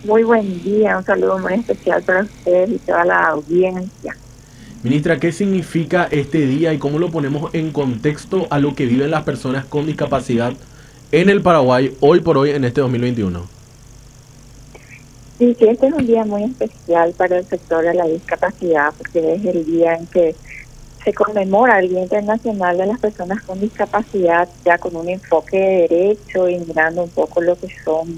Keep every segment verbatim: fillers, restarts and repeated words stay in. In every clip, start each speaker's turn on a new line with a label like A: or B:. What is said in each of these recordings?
A: Muy buen día, un saludo muy especial para ustedes y toda la audiencia.
B: Ministra, ¿qué significa este día y cómo lo ponemos en contexto a lo que viven las personas con discapacidad en el Paraguay hoy por hoy en este dos mil veintiuno?
A: Sí, sí, este es un día muy especial para el sector de la discapacidad porque es el día en que se conmemora el Día Internacional de las Personas con Discapacidad, ya con un enfoque de derecho y mirando un poco lo que son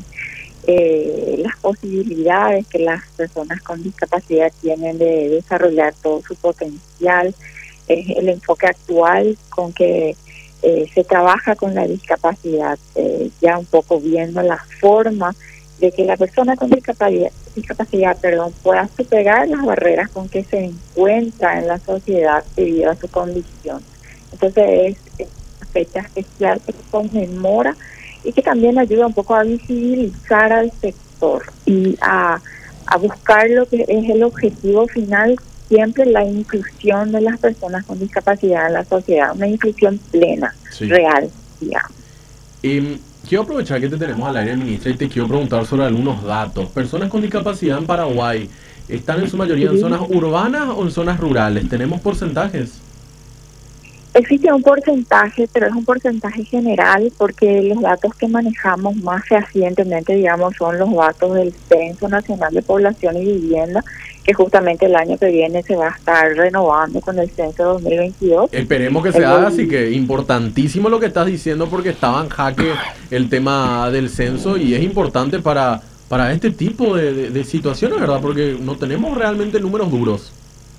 A: eh, las posibilidades que las personas con discapacidad tienen de desarrollar todo su potencial. Es el enfoque actual con que eh, se trabaja con la discapacidad, eh, ya un poco viendo la forma de que la persona con discapacidad, discapacidad perdón, pueda superar las barreras con que se encuentra en la sociedad debido a su condición. Entonces es una fecha especial que se conmemora y que también ayuda un poco a visibilizar al sector y a, a buscar lo que es el objetivo final, siempre la inclusión de las personas con discapacidad en la sociedad, una inclusión plena,
B: Sí.
A: real, digamos.
B: Eh, quiero aprovechar que te tenemos al aire, ministra, y te quiero preguntar sobre algunos datos. Personas con discapacidad en Paraguay, ¿están en su mayoría en zonas urbanas o en zonas rurales? ¿Tenemos porcentajes?
A: Existe un porcentaje, pero es un porcentaje general porque los datos que manejamos más fehacientemente, digamos, son los datos del Censo Nacional de Población y Vivienda, que justamente el año que viene se va a estar renovando con el Censo dos mil veintidós.
B: Esperemos que se
A: El
B: haga, así
A: del-
B: que importantísimo lo que estás diciendo porque estaba en jaque el tema del censo y es importante para, para este tipo de, de, de situaciones, ¿verdad? Porque no tenemos realmente números duros.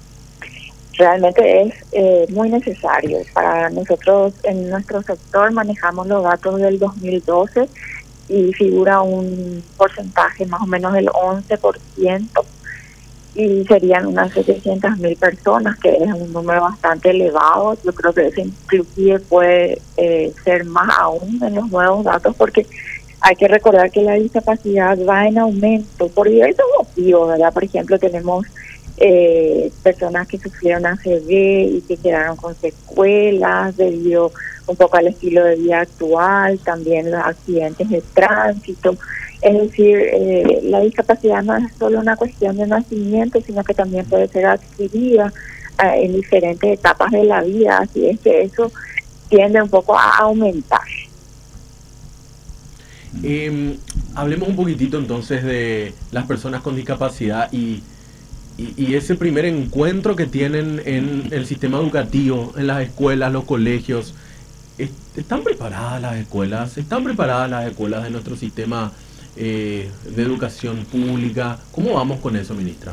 A: Realmente es eh, muy necesario. Para nosotros en nuestro sector manejamos los datos del dos mil doce y figura un porcentaje más o menos del once por ciento y serían unas setecientas mil personas, que es un número bastante elevado. Yo creo que eso inclusive puede eh, ser más aún en los nuevos datos, porque hay que recordar que la discapacidad va en aumento por diversos motivos, ¿verdad? Por ejemplo, tenemos eh, personas que sufrieron A C V y que quedaron con secuelas debido un poco al estilo de vida actual, también los accidentes de tránsito. Es decir, eh, la discapacidad no es solo una cuestión de nacimiento, sino que también puede ser adquirida eh, en diferentes etapas de la vida, así es que eso tiende un poco a aumentar.
B: Eh, hablemos un poquitito entonces de las personas con discapacidad y, y, y ese primer encuentro que tienen en el sistema educativo, en las escuelas, los colegios. Est- ¿Están preparadas las escuelas? ¿Están preparadas las escuelas de nuestro sistema eh, de educación pública? ¿Cómo vamos con eso, ministra?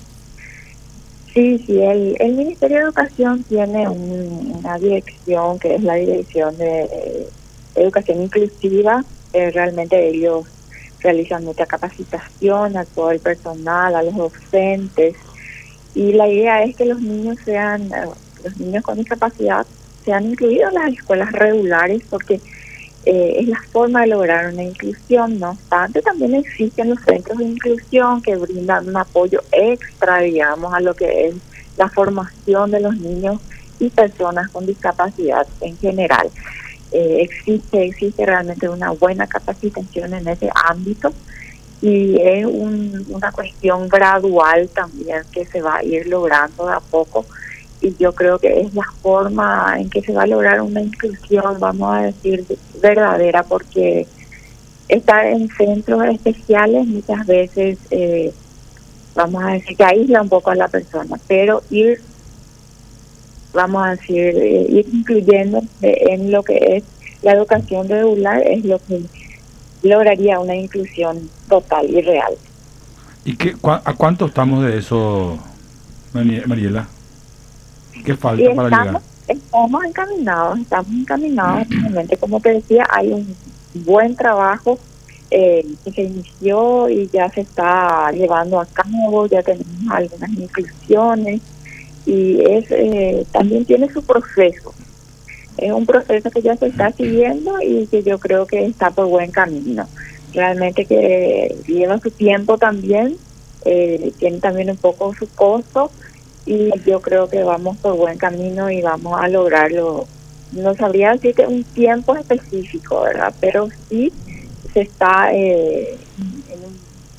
A: Sí, sí, el, el Ministerio de Educación tiene un- una dirección que es la Dirección de eh, Educación Inclusiva. Eh, realmente ellos realizan mucha capacitación a todo el personal, a los docentes, y la idea es que los niños sean, eh, los niños con discapacidad sean incluidos en las escuelas regulares, porque eh, es la forma de lograr una inclusión. No obstante, también existen los centros de inclusión que brindan un apoyo extra, digamos, a lo que es la formación de los niños y personas con discapacidad en general. Eh, existe, existe realmente una buena capacitación en ese ámbito y es un, una cuestión gradual también que se va a ir logrando de a poco, y yo creo que es la forma en que se va a lograr una inclusión, vamos a decir, verdadera, porque estar en centros especiales muchas veces, eh, vamos a decir, que aísla un poco a la persona, pero ir, vamos a decir, eh, ir incluyendo en lo que es la educación regular es lo que lograría una inclusión total y real.
C: ¿Y qué, cua- a cuánto estamos de eso, Mari- Mariela? ¿Qué
A: Y
C: falta para llegar?
A: estamos, estamos encaminados, estamos encaminados. Realmente, como te decía, hay un buen trabajo eh, que se inició y ya se está llevando a cabo, ya tenemos algunas inclusiones y es eh, también tiene su proceso. Es un proceso que ya se está siguiendo y que yo creo que está por buen camino. Realmente que lleva su tiempo también, eh, tiene también un poco su costo, y yo creo que vamos por buen camino y vamos a lograrlo. No sabría decirte un tiempo específico, ¿verdad? Pero sí se está eh, en un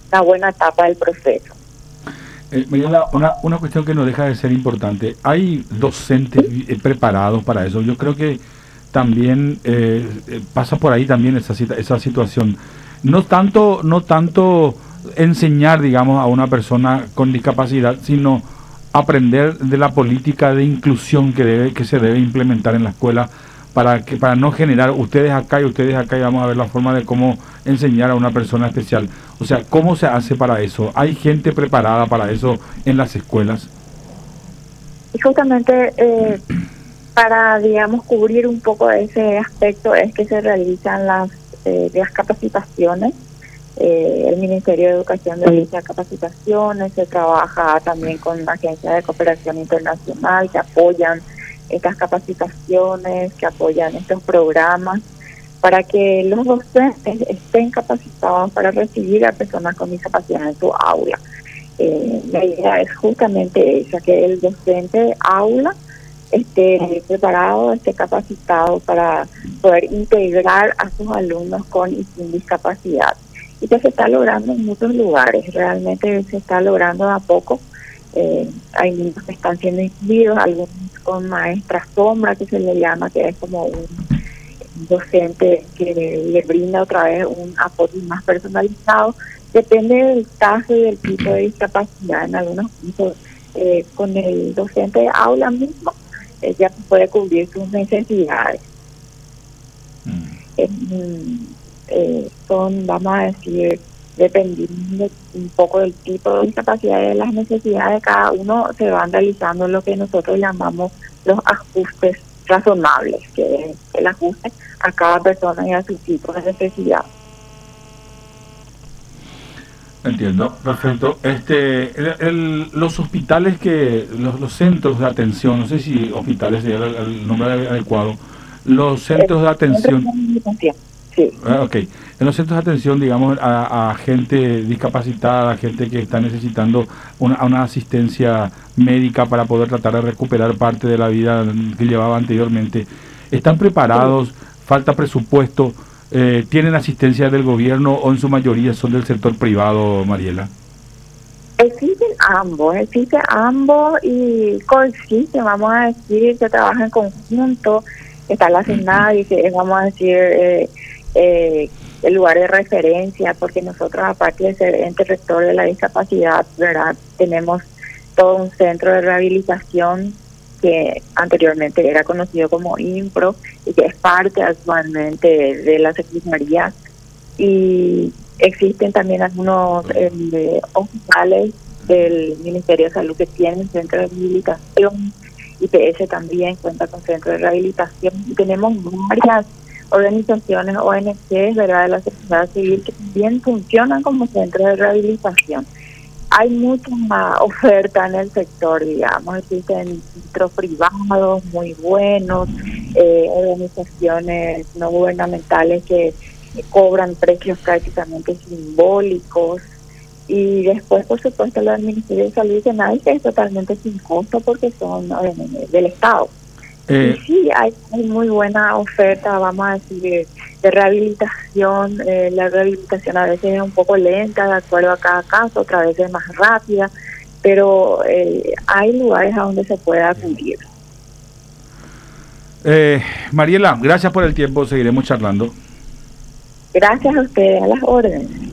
A: una buena etapa del proceso.
C: Eh, Mariela, una, una cuestión que no deja de ser importante. ¿Hay docentes eh, preparados para eso? Yo creo que también eh, eh, pasa por ahí también esa, esa situación. No tanto, no tanto enseñar, digamos, a una persona con discapacidad, sino aprender de la política de inclusión que debe, que se debe implementar en la escuela para que para no generar ustedes acá y ustedes acá y vamos a ver la forma de cómo enseñar a una persona especial. O sea, ¿cómo se hace para eso? ¿Hay gente preparada para eso en las escuelas?
A: Y justamente eh, para, digamos, cubrir un poco ese aspecto es que se realizan las, eh, las capacitaciones. Eh, el Ministerio de Educación realiza capacitaciones, se trabaja también con agencias de cooperación internacional que apoyan estas capacitaciones, que apoyan estos programas, para que los docentes estén capacitados para recibir a personas con discapacidad en su aula. Eh, la idea es justamente esa, que el docente aula esté preparado, esté capacitado para poder integrar a sus alumnos con y sin discapacidad. Y que se está logrando en muchos lugares, realmente se está logrando de a poco. Eh, hay niños que están siendo incluidos, algunos con maestra sombra, que se le llama, que es como un docente que le brinda otra vez un apoyo más personalizado. Depende del caso y del tipo de discapacidad. En algunos casos, eh, con el docente de aula mismo, eh, ya puede cubrir sus necesidades. Mm. Eh, eh, son, vamos a decir, dependiendo un poco del tipo de discapacidad y de las necesidades de cada uno, se van realizando lo que nosotros llamamos los ajustes razonables, que es el ajuste a cada persona y a su tipo de necesidad.
C: Entiendo, perfecto. Este, el, el, los hospitales que, los, los centros de atención, no sé si hospitales sería el, el nombre adecuado, los centros de atención.
A: Sí.
C: Ah, ok. En los centros de atención, digamos, a, a gente discapacitada, a gente que está necesitando una, una asistencia médica para poder tratar de recuperar parte de la vida que llevaba anteriormente, ¿están preparados? Sí. ¿Falta presupuesto? Eh, ¿Tienen asistencia del gobierno o en su mayoría son del sector privado, Mariela?
A: Existen ambos, existen ambos y coexisten, vamos a decir, se trabaja en conjunto. Está la CENADI, que es, vamos a decir, eh, eh, el lugar de referencia, porque nosotros, aparte de ser ente rector de la discapacidad, ¿verdad?, tenemos todo un centro de rehabilitación que anteriormente era conocido como INPRO y que es parte actualmente de, de la Secretaría. Y existen también algunos eh, hospitales del Ministerio de Salud que tienen centro de rehabilitación. I P S también cuenta con centro de rehabilitación. Y tenemos varias organizaciones, O N Ges, ¿verdad?, de la sociedad civil que también funcionan como centro de rehabilitación. Hay mucha oferta en el sector, digamos, existen centros privados muy buenos, eh, organizaciones no gubernamentales que cobran precios prácticamente simbólicos, y después, por supuesto, lo del Ministerio de Salud y Senado, que es totalmente sin costo porque son eh, del Estado. Eh, y sí, hay, hay muy buena oferta, vamos a decir, de, de rehabilitación. Eh, la rehabilitación a veces es un poco lenta, de acuerdo a cada caso, otras veces es más rápida, pero eh, hay lugares a donde se puede acudir.
C: Eh, Mariela, gracias por el tiempo, seguiremos charlando.
A: Gracias a ustedes, a las órdenes.